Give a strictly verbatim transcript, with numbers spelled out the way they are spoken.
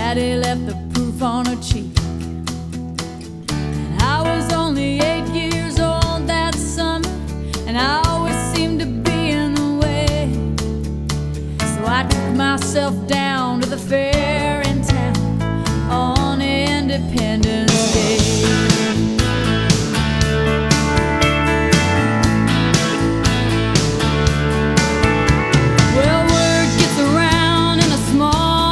Daddy left the proof on her cheek. And I was only eight years old that summer, and I always seemed to be in the way. So I took myself down to the fair in town on Independence